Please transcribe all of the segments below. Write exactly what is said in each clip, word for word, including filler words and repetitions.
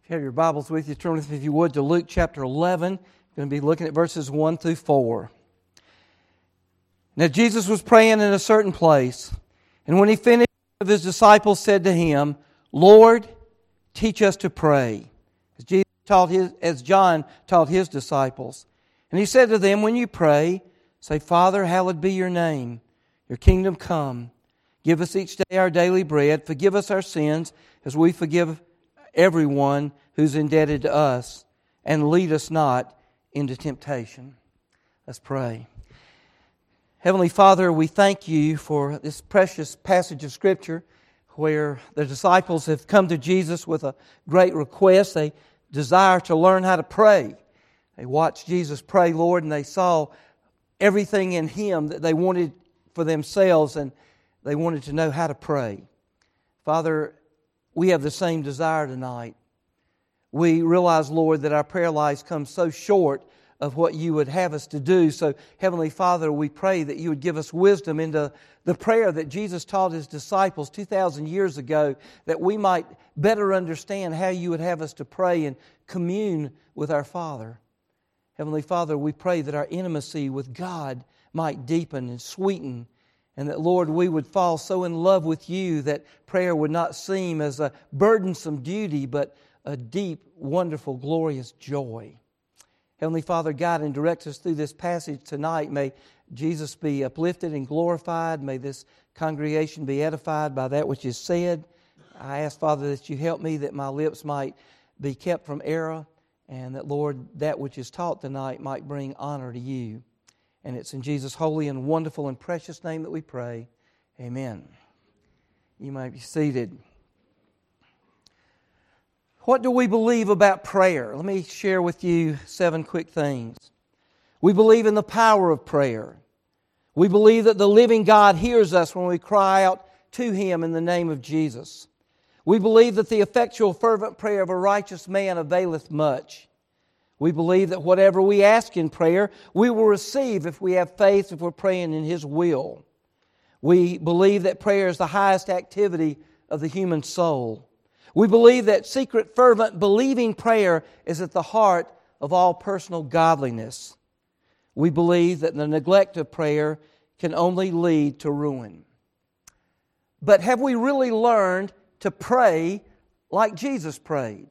If you have your Bibles with you, turn with me, if you would, to Luke chapter eleven. I'm going to be looking at verses one through four. Now Jesus was praying in a certain place, and when he finished, one of his disciples said to him, "Lord, teach us to pray," as Jesus taught his, as John taught his disciples. And he said to them, "When you pray, say, Father, hallowed be your name. Your kingdom come. Give us each day our daily bread. Forgive us our sins as we forgive everyone who's indebted to us. And lead us not into temptation." Let's pray. Heavenly Father, we thank you for this precious passage of Scripture where the disciples have come to Jesus with a great request. They desire to learn how to pray. They watched Jesus pray, Lord, and they saw everything in Him that they wanted for themselves, and they wanted to know how to pray. Father, we have the same desire tonight. We realize, Lord, that our prayer lives come so short of what you would have us to do. So, Heavenly Father, we pray that you would give us wisdom into the prayer that Jesus taught His disciples two thousand years ago, that we might better understand how you would have us to pray and commune with our Father. Heavenly Father, we pray that our intimacy with God might deepen and sweeten, and that, Lord, we would fall so in love with you that prayer would not seem as a burdensome duty, but a deep, wonderful, glorious joy. Heavenly Father, guide and direct us through this passage tonight. May Jesus be uplifted and glorified. May this congregation be edified by that which is said. I ask, Father, that you help me, that my lips might be kept from error, and that, Lord, that which is taught tonight might bring honor to you. And it's in Jesus' holy and wonderful and precious name that we pray. Amen. You may be seated. What do we believe about prayer? Let me share with you seven quick things. We believe in the power of prayer. We believe that the living God hears us when we cry out to Him in the name of Jesus. We believe that the effectual fervent prayer of a righteous man availeth much. We believe that whatever we ask in prayer, we will receive if we have faith, if we're praying in His will. We believe that prayer is the highest activity of the human soul. We believe that secret, fervent, believing prayer is at the heart of all personal godliness. We believe that the neglect of prayer can only lead to ruin. But have we really learned to pray like Jesus prayed?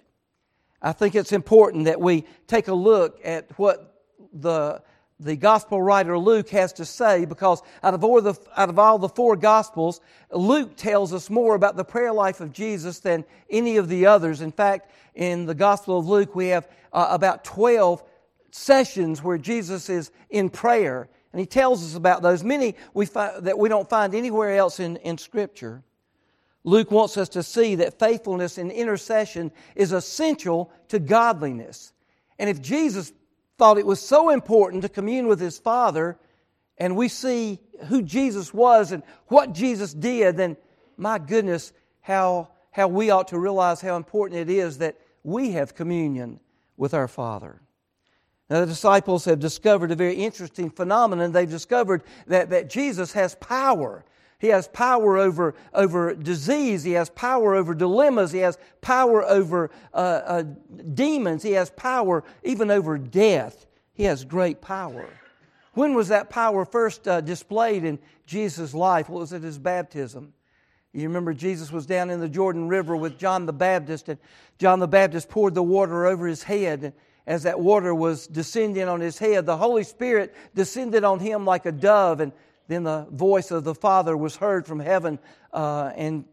I think it's important that we take a look at what the The gospel writer Luke has to say, because out of all the out of all the four gospels, Luke tells us more about the prayer life of Jesus than any of the others. In fact, in the Gospel of Luke, we have uh, about twelve sessions where Jesus is in prayer, and he tells us about those. Many we find, that we don't find anywhere else in, in Scripture. Luke wants us to see that faithfulness in intercession is essential to godliness, and if Jesus thought it was so important to commune with His Father, and we see who Jesus was and what Jesus did, then my goodness, how, how we ought to realize how important it is that we have communion with our Father. Now, the disciples have discovered a very interesting phenomenon. They've discovered that, that Jesus has power. He has power over, over disease. He has power over dilemmas. He has power over uh, uh, demons. He has power even over death. He has great power. When was that power first uh, displayed in Jesus' life? Well, it was at His baptism. You remember Jesus was down in the Jordan River with John the Baptist, and John the Baptist poured the water over His head. And as that water was descending on His head, the Holy Spirit descended on Him like a dove, and then the voice of the Father was heard from heaven, uh, and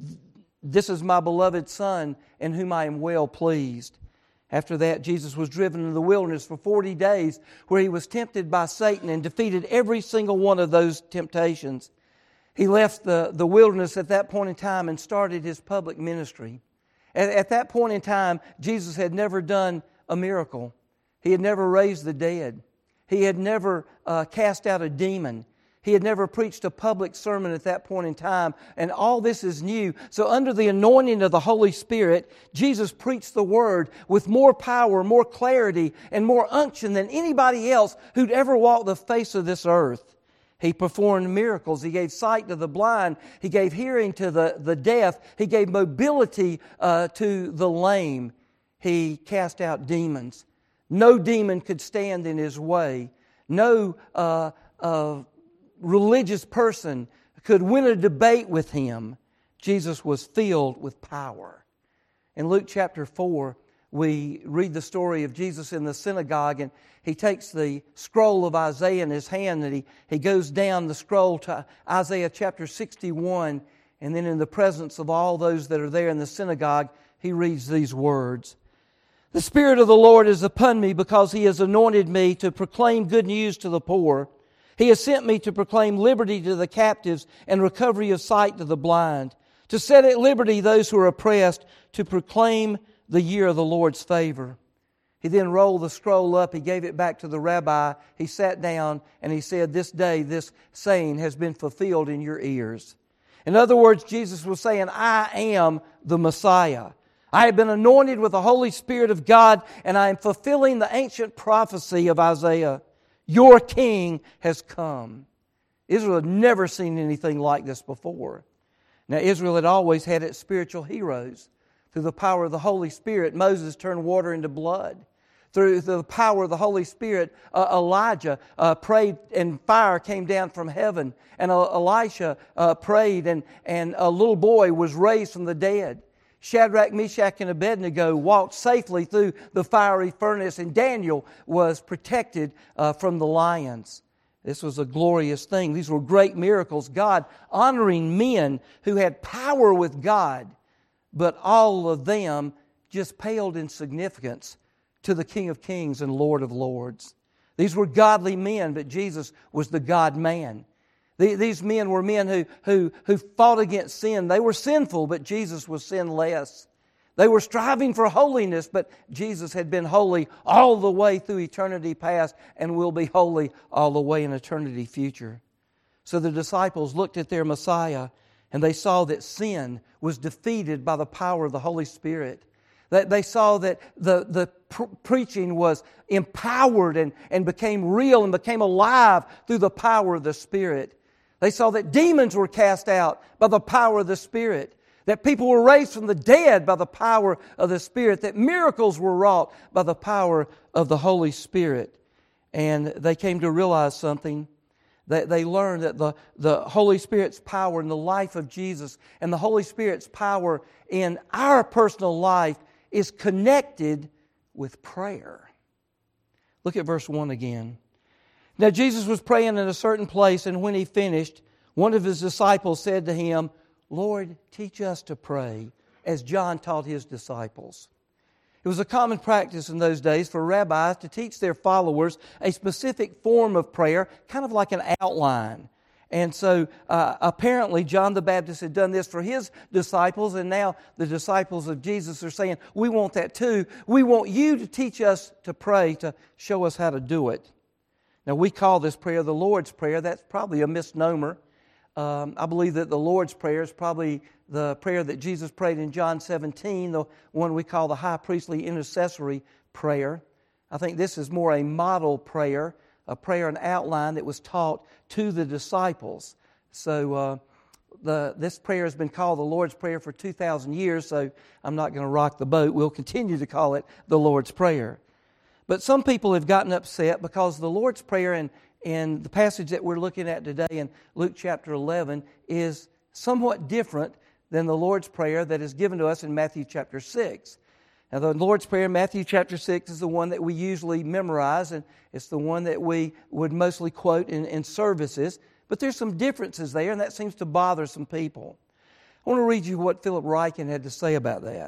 this is my beloved Son, in whom I am well pleased. After that, Jesus was driven into the wilderness for forty days, where He was tempted by Satan and defeated every single one of those temptations. He left the, the wilderness at that point in time and started His public ministry. At, at that point in time, Jesus had never done a miracle. He had never raised the dead. He had never uh, cast out a demon. He had never preached a public sermon at that point in time, and all this is new. So under the anointing of the Holy Spirit, Jesus preached the Word with more power, more clarity, and more unction than anybody else who'd ever walked the face of this earth. He performed miracles. He gave sight to the blind. He gave hearing to the, the deaf. He gave mobility uh, to the lame. He cast out demons. No demon could stand in His way. No uh, uh, religious person could win a debate with Him. Jesus was filled with power. In Luke chapter four, we read the story of Jesus in the synagogue, and He takes the scroll of Isaiah in His hand, and He, he goes down the scroll to Isaiah chapter sixty-one, and then in the presence of all those that are there in the synagogue, He reads these words. The Spirit of the Lord is upon me because He has anointed me to proclaim good news to the poor. He has sent me to proclaim liberty to the captives and recovery of sight to the blind, to set at liberty those who are oppressed, to proclaim the year of the Lord's favor. He then rolled the scroll up. He gave it back to the rabbi. He sat down and he said, this day this saying has been fulfilled in your ears. In other words, Jesus was saying, I am the Messiah. I have been anointed with the Holy Spirit of God, and I am fulfilling the ancient prophecy of Isaiah. Your King has come. Israel had never seen anything like this before. Now, Israel had always had its spiritual heroes. Through the power of the Holy Spirit, Moses turned water into blood. Through the power of the Holy Spirit, uh, Elijah uh, prayed and fire came down from heaven. And uh, Elisha uh, prayed and, and a little boy was raised from the dead. Shadrach, Meshach, and Abednego walked safely through the fiery furnace, and Daniel was protected uh, from the lions. This was a glorious thing. These were great miracles. God honoring men who had power with God, but all of them just paled in significance to the King of Kings and Lord of Lords. These were godly men, but Jesus was the God-man. These men were men who, who, who fought against sin. They were sinful, but Jesus was sinless. They were striving for holiness, but Jesus had been holy all the way through eternity past and will be holy all the way in eternity future. So the disciples looked at their Messiah and they saw that sin was defeated by the power of the Holy Spirit. That they saw that the, the pr- preaching was empowered and, and became real and became alive through the power of the Spirit. They saw that demons were cast out by the power of the Spirit. That people were raised from the dead by the power of the Spirit. That miracles were wrought by the power of the Holy Spirit. And they came to realize something. That they learned that the, the Holy Spirit's power in the life of Jesus and the Holy Spirit's power in our personal life is connected with prayer. Look at verse one again. Now Jesus was praying in a certain place, and when He finished, one of His disciples said to Him, Lord, teach us to pray, as John taught his disciples. It was a common practice in those days for rabbis to teach their followers a specific form of prayer, kind of like an outline. And so uh, apparently John the Baptist had done this for his disciples, and now the disciples of Jesus are saying, we want that too. We want you to teach us to pray, to show us how to do it. Now we call this prayer the Lord's Prayer. That's probably a misnomer. Um, I believe that the Lord's Prayer is probably the prayer that Jesus prayed in John seventeen, the one we call the high priestly intercessory prayer. I think this is more a model prayer, a prayer, an outline that was taught to the disciples. So uh, the this prayer has been called the Lord's Prayer for two thousand years, so I'm not going to rock the boat. We'll continue to call it the Lord's Prayer. But some people have gotten upset because the Lord's Prayer in, in the passage that we're looking at today in Luke chapter eleven is somewhat different than the Lord's Prayer that is given to us in Matthew chapter six. Now, the Lord's Prayer in Matthew chapter six is the one that we usually memorize, and it's the one that we would mostly quote in, in services. But there's some differences there, and that seems to bother some people. I want to read you what Philip Ryken had to say about that.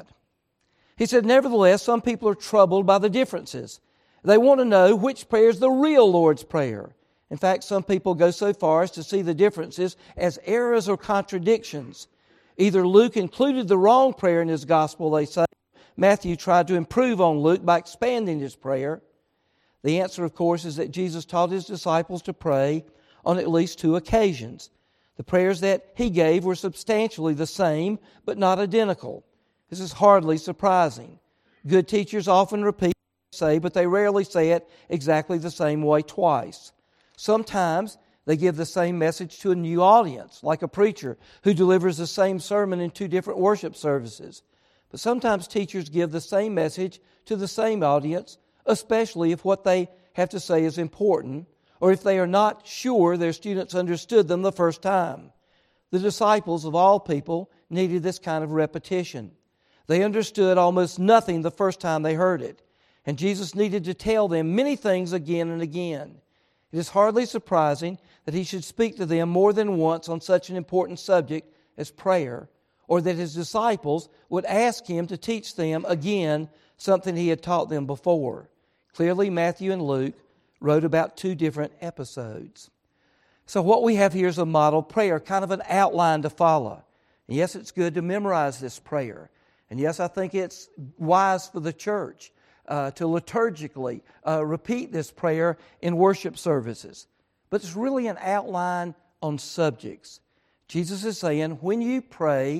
He said, nevertheless, some people are troubled by the differences. They want to know which prayer is the real Lord's Prayer. In fact, some people go so far as to see the differences as errors or contradictions. Either Luke included the wrong prayer in his gospel, they say. Matthew tried to improve on Luke by expanding his prayer. The answer, of course, is that Jesus taught His disciples to pray on at least two occasions. The prayers that He gave were substantially the same, but not identical. This is hardly surprising. Good teachers often repeat what they say, but they rarely say it exactly the same way twice. Sometimes they give the same message to a new audience, like a preacher who delivers the same sermon in two different worship services. But sometimes teachers give the same message to the same audience, especially if what they have to say is important, or if they are not sure their students understood them the first time. The disciples of all people needed this kind of repetition. They understood almost nothing the first time they heard it, and Jesus needed to tell them many things again and again. It is hardly surprising that He should speak to them more than once on such an important subject as prayer, or that His disciples would ask Him to teach them again something He had taught them before. Clearly, Matthew and Luke wrote about two different episodes. So what we have here is a model prayer, kind of an outline to follow. And yes, it's good to memorize this prayer. And yes, I think it's wise for the church uh, to liturgically uh, repeat this prayer in worship services. But it's really an outline on subjects. Jesus is saying, when you pray,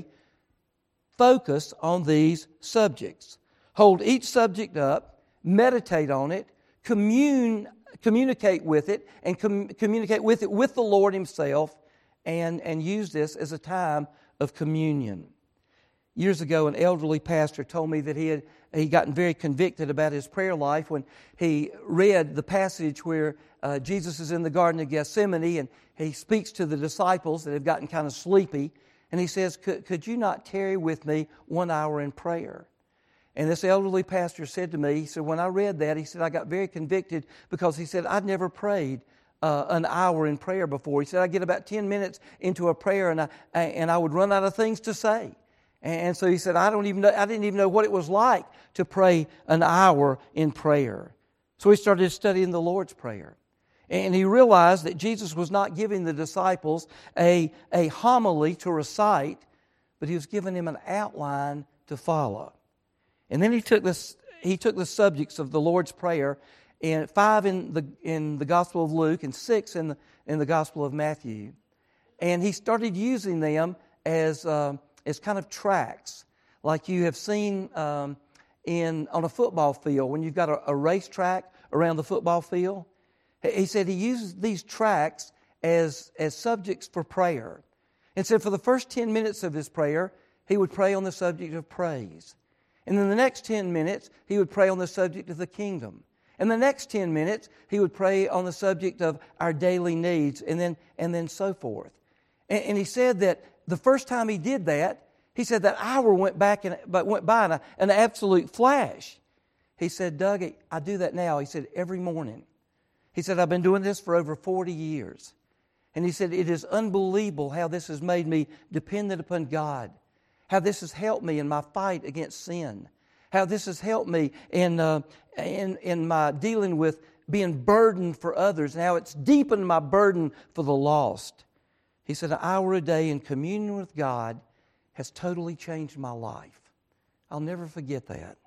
focus on these subjects. Hold each subject up, meditate on it, commune, communicate with it, and com- communicate with it with the Lord Himself, and, and use this as a time of communion. Years ago, an elderly pastor told me that he had he gotten very convicted about his prayer life when he read the passage where uh, Jesus is in the Garden of Gethsemane, and he speaks to the disciples that have gotten kind of sleepy, and he says, could, could you not tarry with me one hour in prayer? And this elderly pastor said to me, he said, when I read that, he said, I got very convicted because he said, I'd never prayed uh, an hour in prayer before. He said, I get about ten minutes into a prayer and I, and I would run out of things to say. And so he said, I don't even know, I didn't even know what it was like to pray an hour in prayer. So he started studying the Lord's Prayer. And he realized that Jesus was not giving the disciples a, a homily to recite, but He was giving them an outline to follow. And then he took this, he took the subjects of the Lord's Prayer, and five in the in the Gospel of Luke and six in the in the Gospel of Matthew, and he started using them as uh, as kind of tracks, like you have seen um, in on a football field when you've got a, a racetrack around the football field. He said he uses these tracks as as subjects for prayer, and said for the first ten minutes of his prayer, he would pray on the subject of praise. And in the next ten minutes, he would pray on the subject of the kingdom. And the next ten minutes, he would pray on the subject of our daily needs, and then and then so forth. And, and he said that the first time he did that, he said that hour went back and but went by in a, an absolute flash. He said, Doug, I do that now. He said, every morning. He said, I've been doing this for over forty years. And he said, it is unbelievable how this has made me dependent upon God. How this has helped me in my fight against sin. How this has helped me in, uh, in, in my dealing with being burdened for others. And how it's deepened my burden for the lost. He said, an hour a day in communion with God has totally changed my life. I'll never forget that.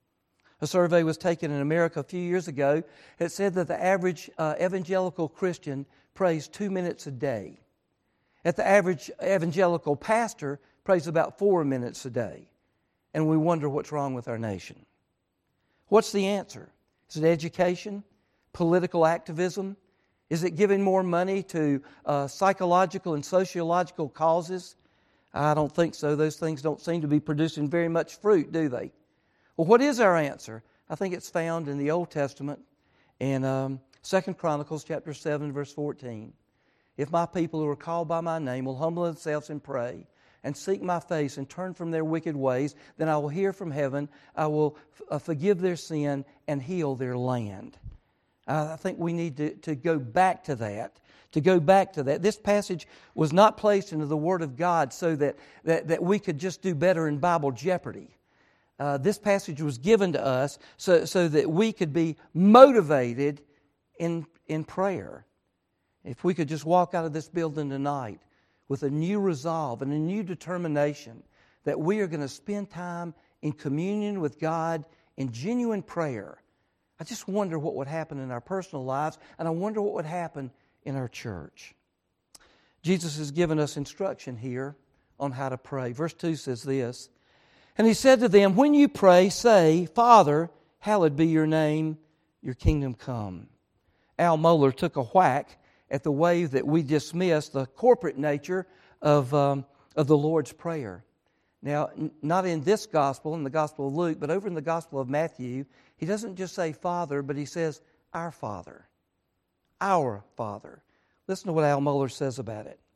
A survey was taken in America a few years ago. It said that the average uh, evangelical Christian prays two minutes a day. That the average evangelical pastor prays about four minutes a day. And we wonder what's wrong with our nation. What's the answer? Is it education? Political activism? Is it giving more money to uh, psychological and sociological causes? I don't think so. Those things don't seem to be producing very much fruit, do they? Well, what is our answer? I think it's found in the Old Testament in um, Second Chronicles chapter seven, verse fourteen. If my people who are called by my name will humble themselves and pray and seek my face and turn from their wicked ways, then I will hear from heaven, I will uh, forgive their sin and heal their land. Uh, I think we need to, to go back to that, to go back to that. This passage was not placed into the Word of God so that, that, that we could just do better in Bible Jeopardy. Uh, this passage was given to us so, so that we could be motivated in, in prayer. If we could just walk out of this building tonight with a new resolve and a new determination that we are going to spend time in communion with God in genuine prayer, I just wonder what would happen in our personal lives, and I wonder what would happen in our church. Jesus has given us instruction here on how to pray. Verse two says this, and He said to them, when you pray, say, Father, hallowed be your name, your kingdom come. Al Mohler took a whack at the way that we dismiss the corporate nature of, um, of the Lord's Prayer. Now, n- not in this gospel, in the Gospel of Luke, but over in the Gospel of Matthew, he doesn't just say Father, but he says, our Father. Our Father. Listen to what Al Mohler says about it.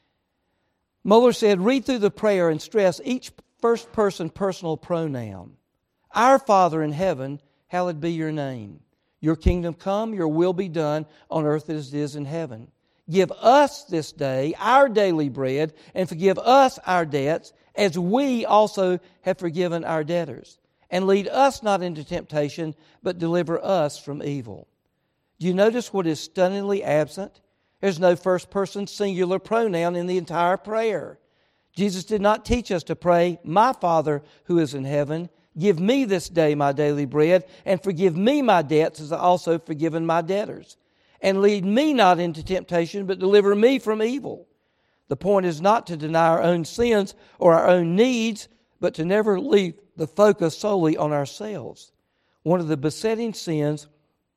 Mohler said, read through the prayer and stress each first person personal pronoun. Our Father in heaven, hallowed be your name. Your kingdom come, your will be done on earth as it is in heaven. Give us this day our daily bread, and forgive us our debts, as we also have forgiven our debtors. And lead us not into temptation, but deliver us from evil. Do you notice what is stunningly absent? There's no first person singular pronoun in the entire prayer. Jesus did not teach us to pray, my Father who is in heaven, give me this day my daily bread, and forgive me my debts as I also have forgiven my debtors. And lead me not into temptation, but deliver me from evil. The point is not to deny our own sins or our own needs, but to never leave the focus solely on ourselves. One of the besetting sins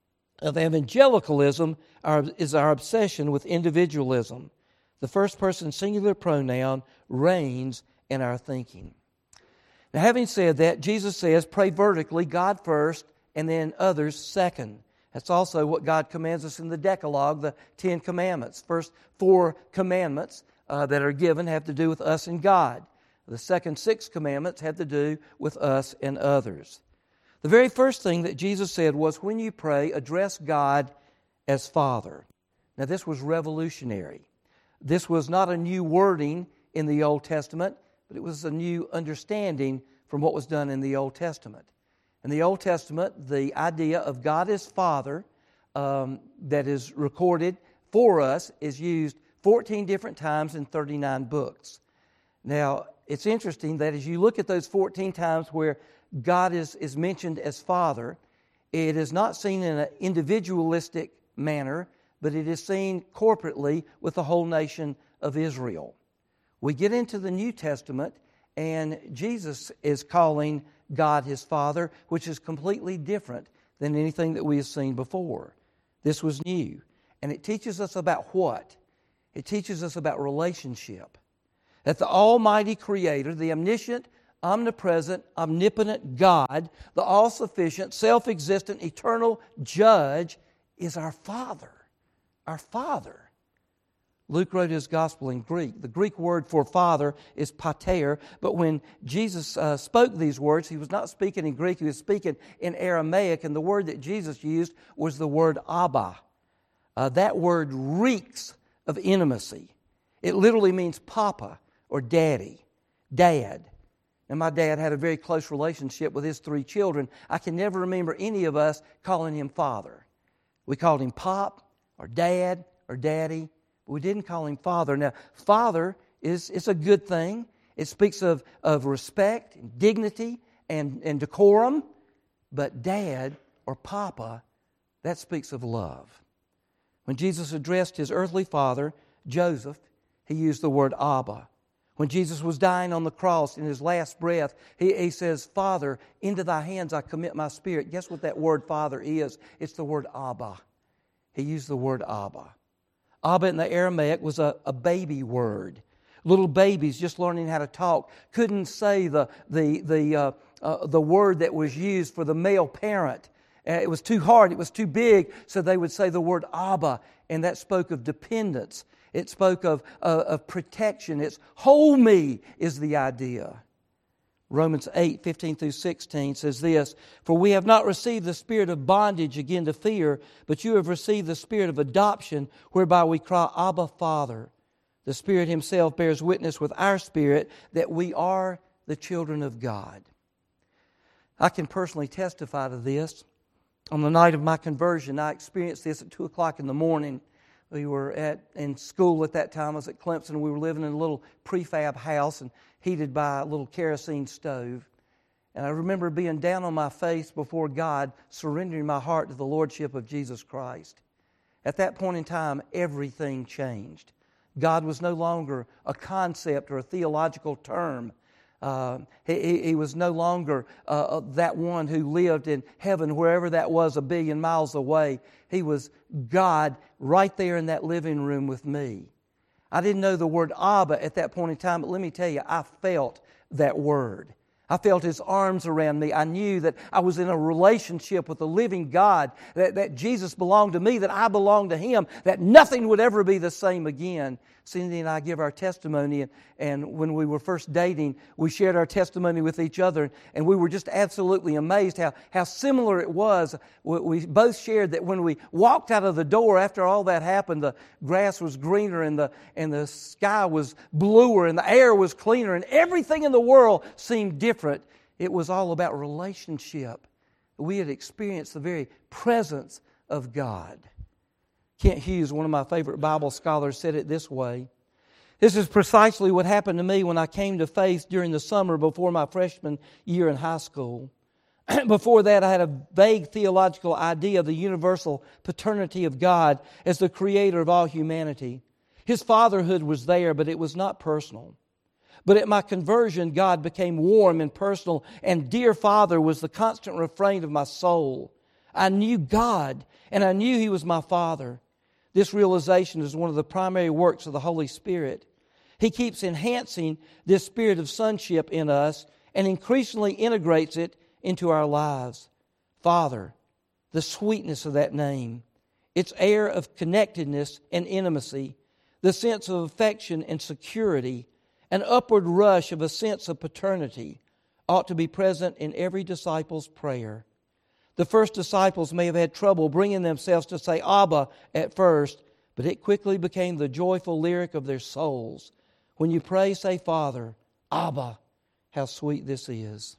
of evangelicalism is our obsession with individualism. The first person singular pronoun reigns in our thinking. Now, having said that, Jesus says, pray vertically, God first, and then others second. That's also what God commands us in the Decalogue, the Ten Commandments. First four commandments uh, that are given have to do with us and God. The second six commandments have to do with us and others. The very first thing that Jesus said was, when you pray, address God as Father. Now, this was revolutionary. This was not a new wording in the Old Testament, but it was a new understanding from what was done in the Old Testament. In the Old Testament, the idea of God as Father um, that is recorded for us is used fourteen different times in thirty-nine books. Now, it's interesting that as you look at those fourteen times where God is, is mentioned as Father, it is not seen in an individualistic manner, but it is seen corporately with the whole nation of Israel. We get into the New Testament, and Jesus is calling God His Father, which is completely different than anything that we have seen before. This was new. And it teaches us about what? It teaches us about relationship. That the Almighty Creator, the omniscient, omnipresent, omnipotent God, the all-sufficient, self-existent, eternal Judge, is our Father. Our Father. Luke wrote his gospel in Greek. The Greek word for father is pater, but when Jesus uh, spoke these words, he was not speaking in Greek, he was speaking in Aramaic, and the word that Jesus used was the word Abba. Uh, that word reeks of intimacy. It literally means papa or daddy, dad. And my dad had a very close relationship with his three children. I can never remember any of us calling him father. We called him pop or dad or daddy. We didn't call him Father. Now, Father is, is a good thing. It speaks of, of respect, and dignity, and, and decorum. But Dad or Papa, that speaks of love. When Jesus addressed his earthly father, Joseph, he used the word Abba. When Jesus was dying on the cross in his last breath, he, he says, Father, into thy hands I commit my spirit. Guess what that word Father is? It's the word Abba. He used the word Abba. Abba in the Aramaic was a, a baby word. Little babies just learning how to talk couldn't say the, the, the, uh, uh, the word that was used for the male parent. Uh, it was too hard, it was too big, so they would say the word Abba, and that spoke of dependence. It spoke of, uh, of protection. It's hold me is the idea. Romans eight, fifteen through sixteen says this, for we have not received the spirit of bondage again to fear, but you have received the spirit of adoption, whereby we cry, Abba, Father. The Spirit Himself bears witness with our spirit that we are the children of God. I can personally testify to this. On the night of my conversion, I experienced this at two o'clock in the morning. We were at in school at that time. I was at Clemson. We were living in a little prefab house and heated by a little kerosene stove. And I remember being down on my face before God, surrendering my heart to the Lordship of Jesus Christ. At that point in time, everything changed. God was no longer a concept or a theological term. Uh, he, he was no longer uh, that one who lived in heaven, wherever that was, a billion miles away. He was God right there in that living room with me. I didn't know the word Abba at that point in time, but let me tell you, I felt that word. I felt His arms around me. I knew that I was in a relationship with the living God, that, that Jesus belonged to me, that I belonged to Him, that nothing would ever be the same again. Cindy and I give our testimony, and, and when we were first dating, we shared our testimony with each other, and we were just absolutely amazed how, how similar it was. We, we both shared that when we walked out of the door after all that happened, the grass was greener and the, and the sky was bluer and the air was cleaner and everything in the world seemed different. It was all about relationship. We had experienced the very presence of God. Kent Hughes, one of my favorite Bible scholars, said it this way. This is precisely what happened to me when I came to faith during the summer before my freshman year in high school. Before that, I had a vague theological idea of the universal paternity of God as the creator of all humanity. His fatherhood was there, but it was not personal. But at my conversion, God became warm and personal, and dear Father was the constant refrain of my soul. I knew God, and I knew He was my Father. This realization is one of the primary works of the Holy Spirit. He keeps enhancing this spirit of sonship in us and increasingly integrates it into our lives. Father, the sweetness of that name, its air of connectedness and intimacy, the sense of affection and security, an upward rush of a sense of paternity ought to be present in every disciple's prayer. The first disciples may have had trouble bringing themselves to say Abba at first, but it quickly became the joyful lyric of their souls. When you pray, say Father, Abba, how sweet this is.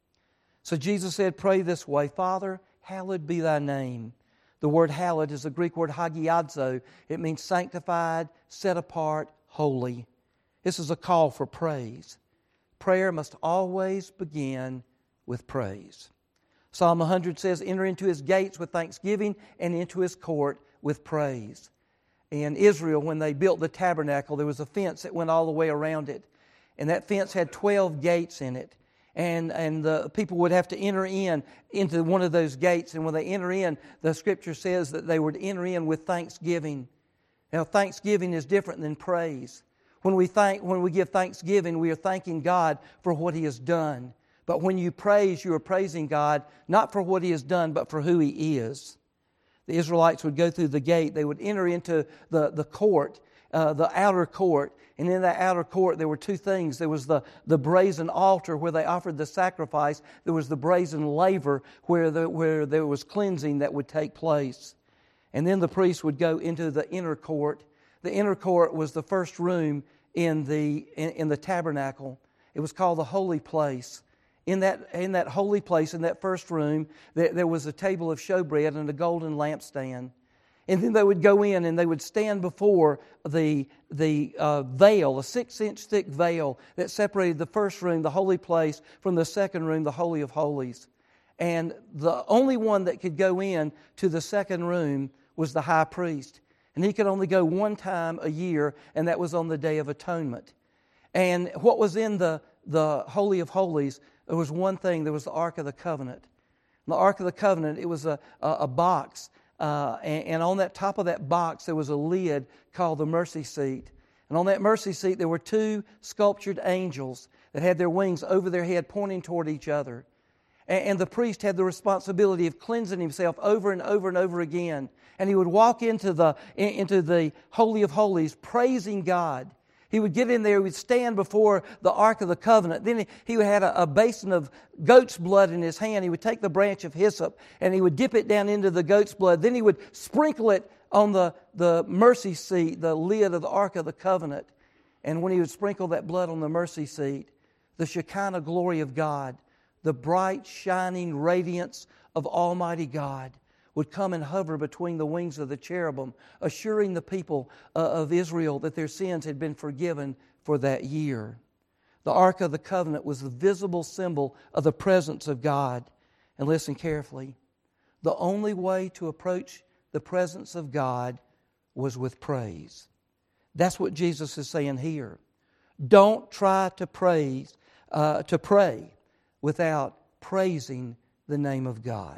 So Jesus said, pray this way, Father, hallowed be Thy name. The word hallowed is the Greek word hagiadzo. It means sanctified, set apart, holy. This is a call for praise. Prayer must always begin with praise. Psalm one hundred says, enter into His gates with thanksgiving and into His court with praise. In Israel, when they built the tabernacle, there was a fence that went all the way around it. And that fence had twelve gates in it. And, and the people would have to enter in into one of those gates. And when they enter in, the Scripture says that they would enter in with thanksgiving. Now, thanksgiving is different than praise. When we thank, when we give thanksgiving, we are thanking God for what He has done. But when you praise, you are praising God not for what He has done, but for who He is. The Israelites would go through the gate. They would enter into the, the court, uh, the outer court. And in that outer court, there were two things. There was the, the brazen altar where they offered the sacrifice. There was the brazen laver where, the, where there was cleansing that would take place. And then the priest would go into the inner court. The inner court was the first room in the, in, in the tabernacle. It was called the holy place. In that, in that holy place, in that first room, there, there was a table of showbread and a golden lampstand. And then they would go in and they would stand before the, the uh, veil, a six-inch thick veil that separated the first room, the holy place, from the second room, the Holy of Holies. And the only one that could go in to the second room was the high priest. And he could only go one time a year, and that was on the Day of Atonement. And what was in the, the Holy of Holies, there was one thing. There was the Ark of the Covenant. And the Ark of the Covenant, it was a, a, a box. Uh, and, and on that top of that box, there was a lid called the mercy seat. And on that mercy seat, there were two sculptured angels that had their wings over their head pointing toward each other. And, and the priest had the responsibility of cleansing himself over and over and over again. And he would walk into the, into the Holy of Holies praising God. He would get in there, he would stand before the Ark of the Covenant. Then he, he had a, a basin of goat's blood in his hand. He would take the branch of hyssop and he would dip it down into the goat's blood. Then he would sprinkle it on the, the mercy seat, the lid of the Ark of the Covenant. And when he would sprinkle that blood on the mercy seat, the Shekinah glory of God, the bright, shining radiance of Almighty God would come and hover between the wings of the cherubim, assuring the people uh, of Israel that their sins had been forgiven for that year. The Ark of the Covenant was the visible symbol of the presence of God. And listen carefully, the only way to approach the presence of God was with praise. That's what Jesus is saying here. Don't try to praise, uh, to pray without praising the name of God.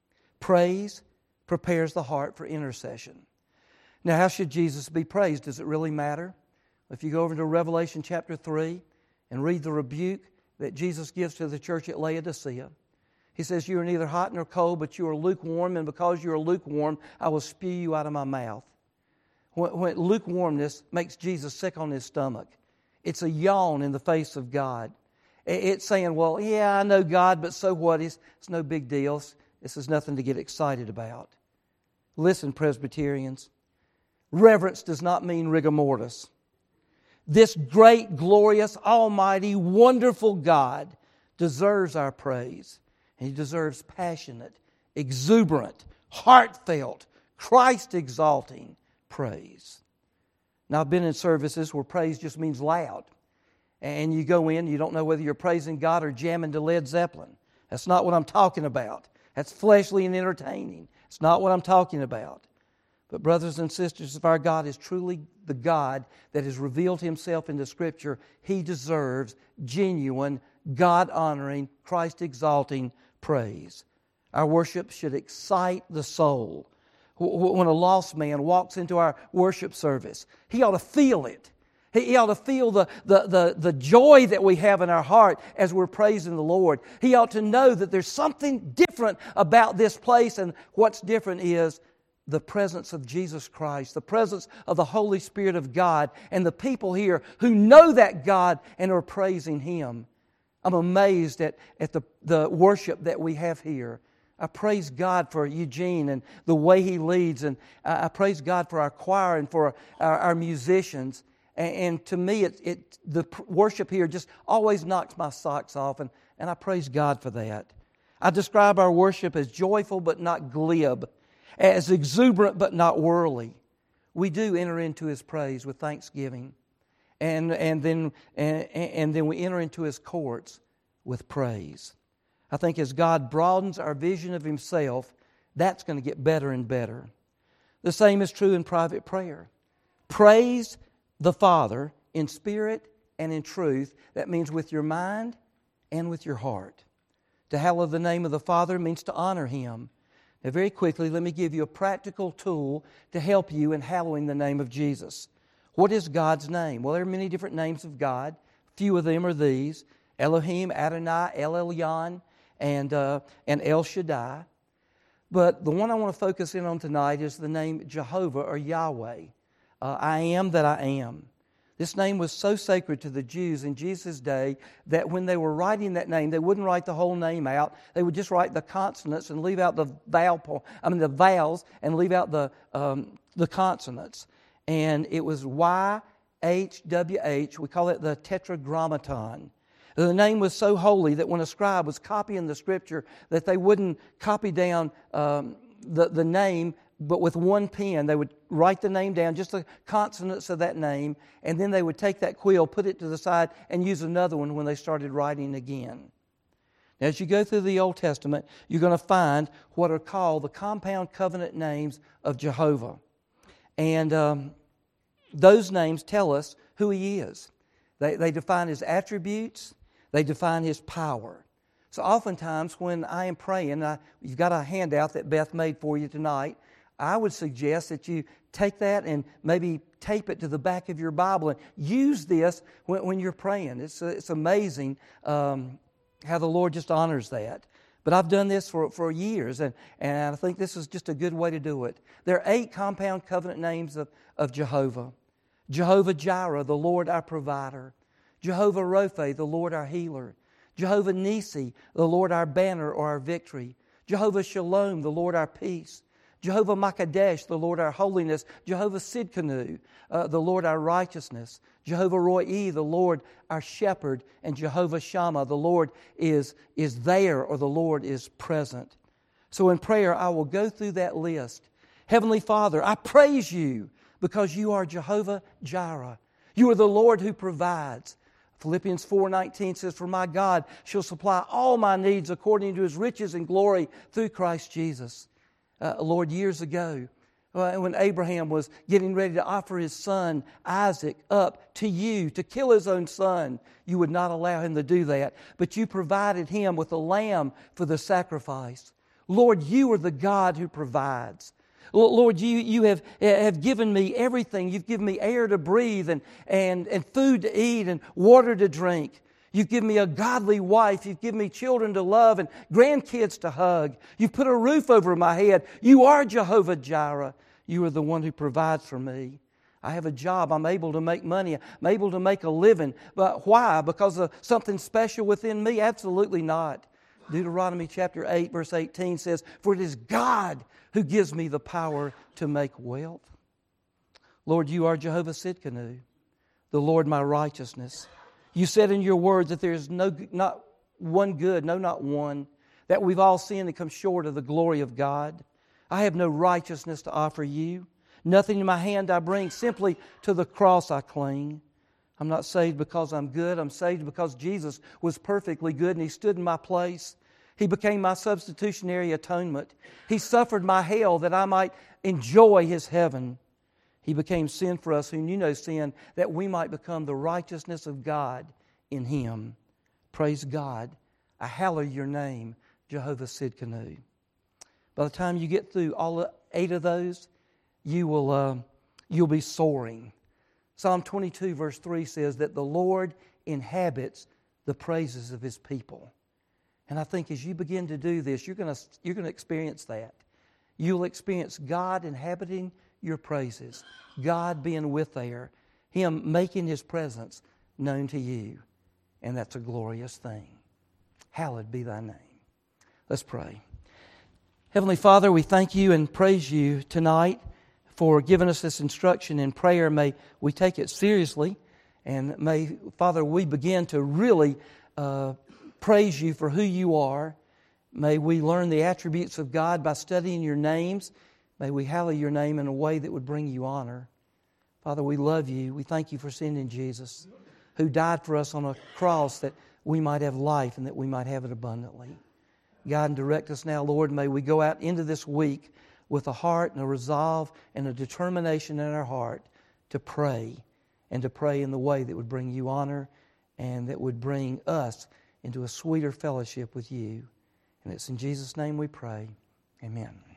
Praise prepares the heart for intercession. Now, how should Jesus be praised? Does it really matter? If you go over to Revelation chapter three and read the rebuke that Jesus gives to the church at Laodicea. He says, you are neither hot nor cold, but you are lukewarm, and because you are lukewarm, I will spew you out of my mouth. When, when lukewarmness makes Jesus sick on his stomach, it's a yawn in the face of God. It's saying, well, yeah, I know God, but so what? It's, it's no big deal. This is nothing to get excited about. Listen, Presbyterians, reverence does not mean rigor mortis. This great, glorious, almighty, wonderful God deserves our praise. And He deserves passionate, exuberant, heartfelt, Christ-exalting praise. Now, I've been in services where praise just means loud. And you go in, you don't know whether you're praising God or jamming to Led Zeppelin. That's not what I'm talking about. That's fleshly and entertaining. It's not what I'm talking about. But brothers and sisters, if our God is truly the God that has revealed Himself in the Scripture, He deserves genuine, God-honoring, Christ-exalting praise. Our worship should excite the soul. When a lost man walks into our worship service, he ought to feel it. He ought to feel the, the, the, the joy that we have in our heart as we're praising the Lord. He ought to know that there's something different about this place, and what's different is the presence of Jesus Christ, the presence of the Holy Spirit of God, and the people here who know that God and are praising Him. I'm amazed at, at the, the worship that we have here. I praise God for Eugene and the way he leads, and I praise God for our choir and for our, our musicians. And, and to me, it, it the worship here just always knocks my socks off, and, and I praise God for that. I describe our worship as joyful but not glib, as exuberant but not worldly. We do enter into His praise with thanksgiving, and and then and, and then we enter into His courts with praise. I think as God broadens our vision of Himself, that's going to get better and better. The same is true in private prayer. Praise the Father in spirit and in truth. That means with your mind and with your heart. To hallow the name of the Father means to honor Him. Now, very quickly, let me give you a practical tool to help you in hallowing the name of Jesus. What is God's name? Well, there are many different names of God. A few of them are these: Elohim, Adonai, El Elyon, and, uh, and El Shaddai. But the one I want to focus in on tonight is the name Jehovah or Yahweh. Uh, I am that I am. This name was so sacred to the Jews in Jesus' day that when they were writing that name, they wouldn't write the whole name out. They would just write the consonants and leave out the vowel, I mean the vowels, and leave out the um, the consonants. And it was Y H W H. We call it the Tetragrammaton. The name was so holy that when a scribe was copying the Scripture, that they wouldn't copy down um, the, the name, but with one pen. They would write the name down, just the consonants of that name, and then they would take that quill, put it to the side, and use another one when they started writing again. Now, as you go through the Old Testament, you're going to find what are called the compound covenant names of Jehovah. And um, those names tell us who He is. They, they define His attributes. They define His power. So oftentimes when I am praying, I, you've got a handout that Beth made for you tonight. I would suggest that you take that and maybe tape it to the back of your Bible and use this when, when you're praying. It's, it's amazing um, how the Lord just honors that. But I've done this for, for years, and, and I think this is just a good way to do it. There are eight compound covenant names of, of Jehovah. Jehovah Jireh, the Lord our provider. Jehovah Rophe, the Lord our healer. Jehovah Nisi, the Lord our banner or our victory. Jehovah Shalom, the Lord our peace. Jehovah Makadesh, the Lord our holiness. Jehovah Sidkenu, uh, the Lord our righteousness. Jehovah Roi, the Lord our shepherd. And Jehovah Shammah, the Lord is, is there, or the Lord is present. So in prayer, I will go through that list. Heavenly Father, I praise You because You are Jehovah Jireh. You are the Lord who provides. Philippians four nineteen says, "For my God shall supply all my needs according to His riches and glory through Christ Jesus." Uh, Lord, years ago, uh, when Abraham was getting ready to offer his son Isaac up to You to kill his own son, You would not allow him to do that, but You provided him with a lamb for the sacrifice. Lord, You are the God who provides. Lord, you, you have, have given me everything. You've given me air to breathe and, and, and food to eat and water to drink. You've given me a godly wife. You've given me children to love and grandkids to hug. You've put a roof over my head. You are Jehovah Jireh. You are the one who provides for me. I have a job. I'm able to make money. I'm able to make a living. But why? Because of something special within me? Absolutely not. Deuteronomy chapter eight, verse eighteen says, "For it is God who gives me the power to make wealth." Lord, you are Jehovah Sidkenu, the Lord my righteousness. You said in your words that there is no, not one good, no, not one, that we've all sinned and come short of the glory of God. I have no righteousness to offer you. Nothing in my hand I bring, simply to the cross I cling. I'm not saved because I'm good. I'm saved because Jesus was perfectly good and He stood in my place. He became my substitutionary atonement. He suffered my hell that I might enjoy His heaven. He became sin for us who knew no sin, that we might become the righteousness of God in Him. Praise God. I hallow your name, Jehovah Sidkenu. By the time you get through all eight of those, you will, uh, you'll be soaring. Psalm twenty-two verse three says that the Lord inhabits the praises of His people. And I think as you begin to do this, you're going to, you're going to experience that. You'll experience God inhabiting your praises, God being with there, Him making His presence known to you. And that's a glorious thing. Hallowed be thy name. Let's pray. Heavenly Father, we thank you and praise you tonight for giving us this instruction in prayer. May we take it seriously, and may, Father, we begin to really uh, praise you for who you are. May we learn the attributes of God by studying your names. May we hallow your name in a way that would bring you honor. Father, we love you. We thank you for sending Jesus, who died for us on a cross that we might have life and that we might have it abundantly. God, and direct us now, Lord. May we go out into this week with a heart and a resolve and a determination in our heart to pray, and to pray in the way that would bring you honor and that would bring us into a sweeter fellowship with you. And it's in Jesus' name we pray. Amen.